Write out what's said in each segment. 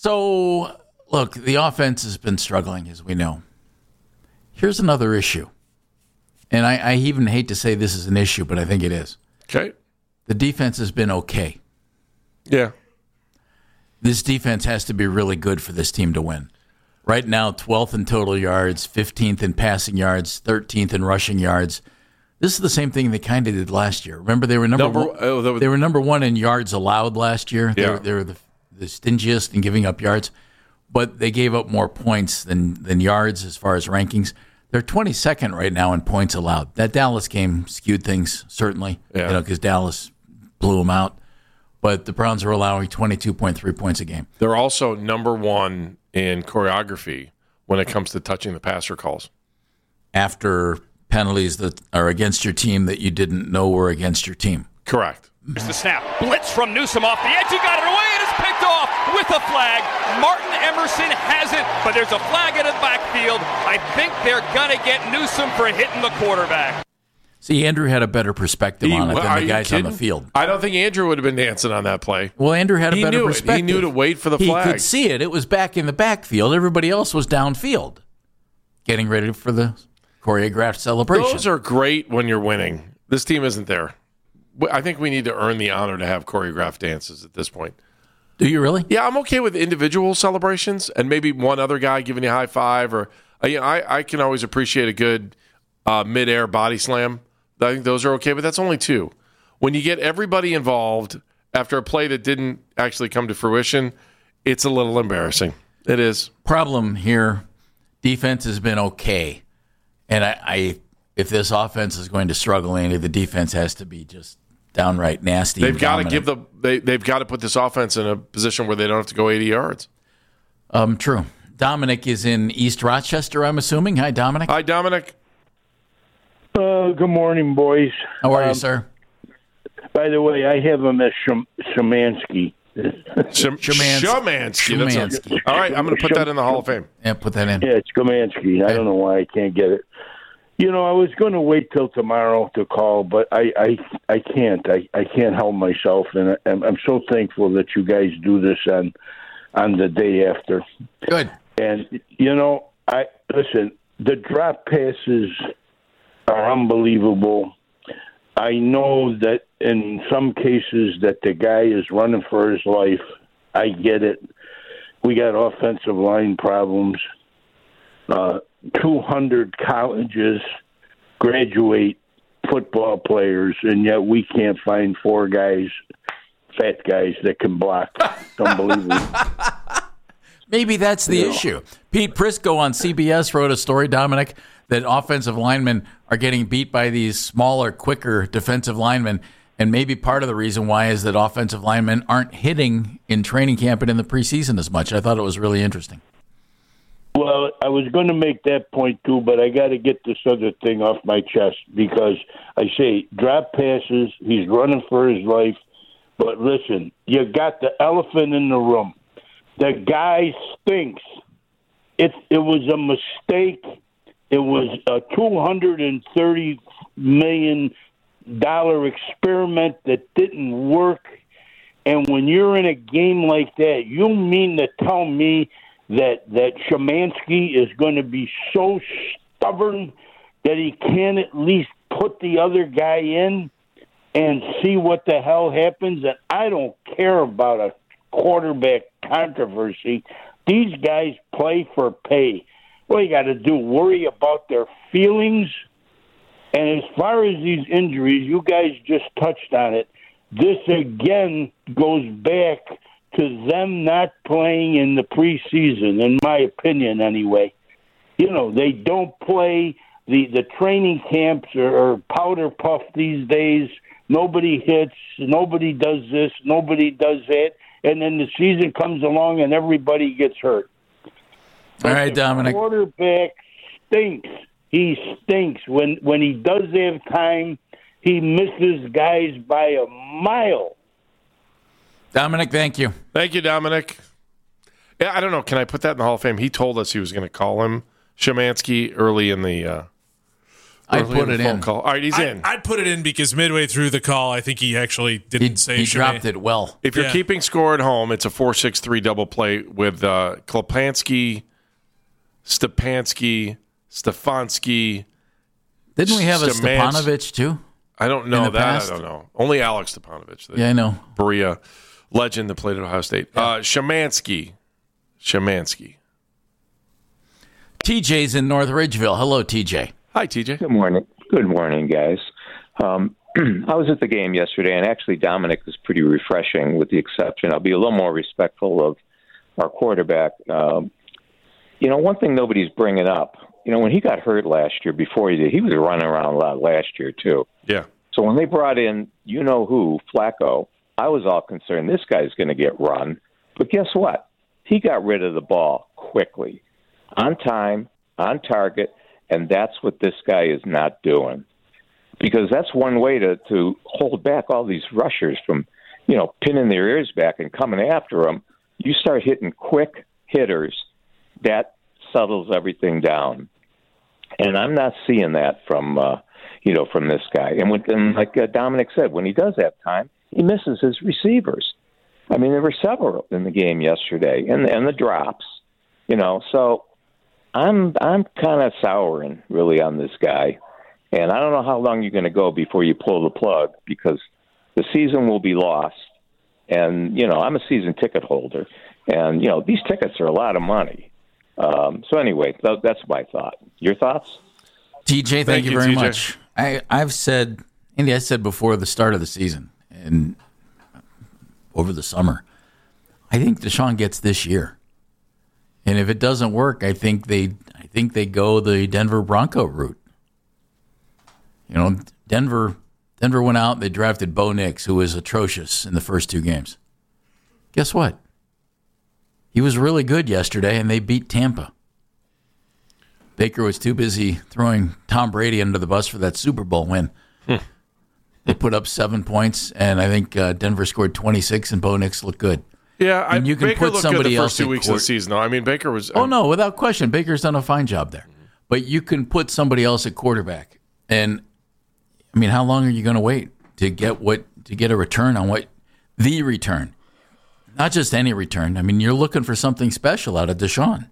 So, look, the offense has been struggling, as we know. Here's another issue. And I even hate to say this is an issue, but I think it is. Okay. The defense has been okay. Yeah. This defense has to be really good for this team to win. Right now, 12th in total yards, 15th in passing yards, 13th in rushing yards. This is the same thing they kind of did last year. Remember, they were number one in yards allowed last year. Yeah. They were the stingiest in giving up yards, but they gave up more points than yards as far as rankings. They're 22nd right now in points allowed. That Dallas game skewed things, certainly, because Dallas blew them out. But the Browns are allowing 22.3 points a game. They're also number one in choreography when it comes to touching the passer calls. After penalties that are against your team that you didn't know were against your team. Correct. Here's the snap. Blitz from Newsome off the edge. He got it away, and it's picked off with a flag. Martin Emerson has it, but there's a flag in the backfield. I think they're going to get Newsome for hitting the quarterback. See, Andrew had a better perspective on it than the guys on the field. I don't think Andrew would have been dancing on that play. Well, Andrew had a better perspective. He knew to wait for the flag. He could see it. It was back in the backfield. Everybody else was downfield, getting ready for the choreographed celebration. Those are great when you're winning. This team isn't there. I think we need to earn the honor to have choreographed dances at this point. Do you really? Yeah, I'm okay with individual celebrations and maybe one other guy giving you a high five. Or I can always appreciate a good mid-air body slam. I think those are okay, but that's only two. When you get everybody involved after a play that didn't actually come to fruition, it's a little embarrassing. It is. Problem here, defense has been okay. And if this offense is going to struggle, Andy, the defense has to be just downright nasty. They've got to they've got to put this offense in a position where they don't have to go 80 yards. True. Dominic is in East Rochester, I'm assuming. Hi, Dominic. Hi, Dominic. Good morning, boys. How are you, sir? By the way, I have him as Szymanski. Szymanski. All right, I'm going to put that in the Hall of Fame. Yeah, put that in. Yeah, it's Szymanski. I don't know why I can't get it. I was going to wait till tomorrow to call, but I can't. I can't help myself, and I'm so thankful that you guys do this on the day after. Good. And listen. The drop passes are unbelievable. I know that in some cases that the guy is running for his life. I get it. We got offensive line problems. 200 colleges graduate football players, and yet we can't find four guys, fat guys, that can block. It's unbelievable. Maybe that's the issue. Pete Prisco on CBS wrote a story, Dominic, that offensive linemen are getting beat by these smaller, quicker defensive linemen. And maybe part of the reason why is that offensive linemen aren't hitting in training camp and in the preseason as much. I thought it was really interesting. Well, I was going to make that point too, but I got to get this other thing off my chest because I say drop passes, he's running for his life. But listen, you got the elephant in the room. The guy stinks. It was a mistake. It was a $230 million experiment that didn't work. And when you're in a game like that, you mean to tell me that Szymanski is going to be so stubborn that he can't at least put the other guy in and see what the hell happens? And I don't care about a quarterback controversy. These guys play for pay. What you got to do, worry about their feelings? And as far as these injuries, you guys just touched on it. This again goes back to them not playing in the preseason, in my opinion anyway. They don't play. The training camps are powder puff these days. Nobody hits. Nobody does this. Nobody does that. And then the season comes along and everybody gets hurt. All right, Dominic. The quarterback stinks. He stinks. When he does have time, he misses guys by a mile. Dominic, thank you. Thank you, Dominic. Yeah, I don't know. Can I put that in the Hall of Fame? He told us he was going to call him Szymanski early in the I'd put it in. Call. All right, he's in. I'd put it in because midway through the call, I think he actually didn't say He Chimay. dropped it well. If you're keeping score at home, it's a 4-6-3 double play with Klepansky, Stefanski. Didn't we have a Stamans- Stepanovic too? I don't know the that. past? I don't know. Only Alex Stepanovic. Yeah, I know. Berea legend that played at Ohio State. Szymanski. TJ's in North Ridgeville. Hello, TJ. Hi, TJ. Good morning. Good morning, guys. I was at the game yesterday, and actually Dominic was pretty refreshing with the exception. I'll be a little more respectful of our quarterback. One thing nobody's bringing up, when he got hurt last year, before he did, he was running around a lot last year, too. Yeah. So when they brought in you-know-who, Flacco, I was all concerned this guy's going to get run. But guess what? He got rid of the ball quickly, on time, on target, and that's what this guy is not doing. Because that's one way to hold back all these rushers from, pinning their ears back and coming after them. You start hitting quick hitters, that settles everything down. And I'm not seeing that from this guy. And like Dominic said, when he does have time, he misses his receivers. I mean, there were several in the game yesterday, and the drops. So I'm kind of souring really on this guy, and I don't know how long you're going to go before you pull the plug because the season will be lost. And I'm a season ticket holder, and these tickets are a lot of money. So anyway, that's my thought. Your thoughts? TJ, thank you very TJ. much. I've said, Andy, I said before the start of the season and over the summer, I think Deshaun gets this year. And if it doesn't work, I think they go the Denver Bronco route. Denver went out, they drafted Bo Nix, who was atrocious in the first two games. Guess what? He was really good yesterday, and they beat Tampa. Baker was too busy throwing Tom Brady under the bus for that Super Bowl win. They put up 7 points, and I think Denver scored 26, and Bo Nix looked good. Yeah, And you can Baker put looked somebody good the else first 2 at weeks of the season, though. I mean, Baker was... Oh, no, without question. Baker's done a fine job there. But you can put somebody else at quarterback. And, I mean, how long are you going to wait to get a return on the return? Not just any return. I mean, you're looking for something special out of Deshaun.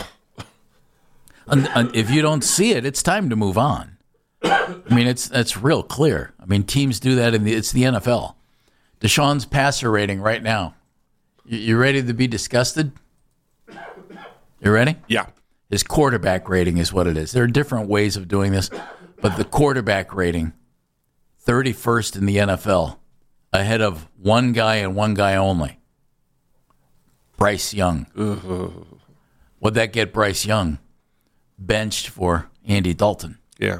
And if you don't see it, it's time to move on. I mean, that's real clear. I mean, teams do that. It's the NFL. Deshaun's passer rating right now. You ready to be disgusted? You ready? Yeah. His quarterback rating is what it is. There are different ways of doing this, but the quarterback rating, 31st in the NFL, ahead of one guy and one guy only. Bryce Young. What'd that get Bryce Young? Benched for Andy Dalton. Yeah.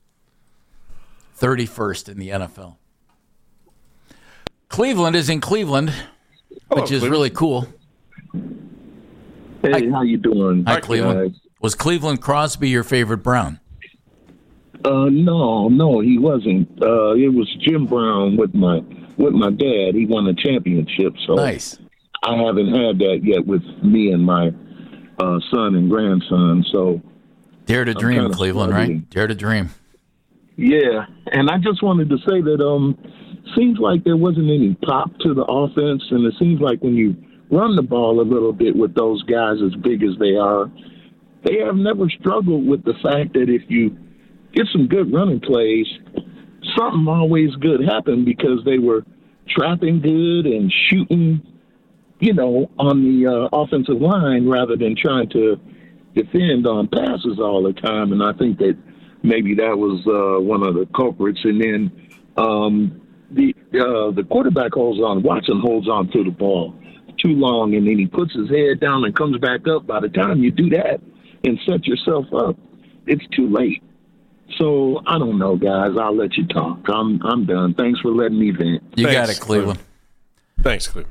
31st in the NFL. Cleveland is in Cleveland, which is Cleveland. really cool. Hey, how you doing? Hi, Cleveland. guys? Was Cleveland Crosby your favorite Brown? No, he wasn't. It was Jim Brown with my dad. He won a championship, so Nice. I haven't had that yet with me and my son and grandson. So Dare to dream, kinda Cleveland, struggling. right? Dare to dream. yeah, and I just wanted to say that seems like there wasn't any pop to the offense, and it seems like when you run the ball a little bit with those guys as big as they are, they have never struggled with the fact that if you get some good running plays, something always good happened because they were trapping good and shooting, on the offensive line rather than trying to defend on passes all the time. And I think that maybe that was one of the culprits. And then the quarterback Watson holds on to the ball too long, and then he puts his head down and comes back up. By the time you do that and set yourself up, it's too late. So I don't know, guys. I'll let you talk. I'm done. Thanks for letting me vent. You got Thanks, it, Cleveland. Thanks, Cleveland.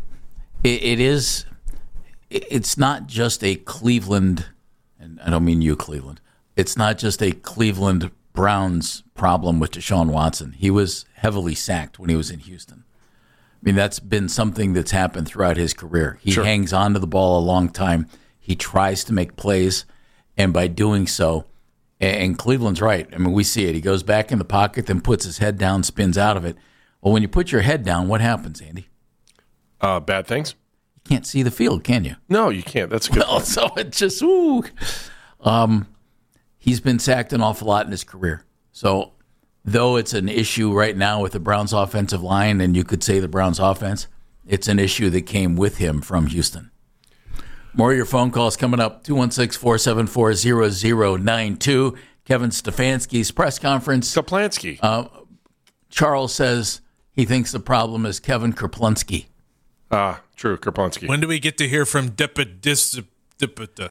It's not just a Cleveland, and I don't mean you, Cleveland. It's not just a Cleveland Browns problem with Deshaun Watson. He was heavily sacked when he was in Houston. I mean, that's been something that's happened throughout his career. He hangs on to the ball a long time. He tries to make plays, and by doing so, And Cleveland's right. I mean, we see it. He goes back in the pocket, then puts his head down, spins out of it. Well, when you put your head down, what happens, Andy? Bad things? You can't see the field, can you? No, you can't. That's a good point. So it just, he's been sacked an awful lot in his career. So though it's an issue right now with the Browns offensive line, and you could say the Browns offense, it's an issue that came with him from Houston. More of your phone calls coming up, 216-474-0092. Kevin Stefanski's press conference. Kaplansky. Charles says he thinks the problem is Kevin Kerplunski. True, Kerplunski. When do we get to hear from Dipita?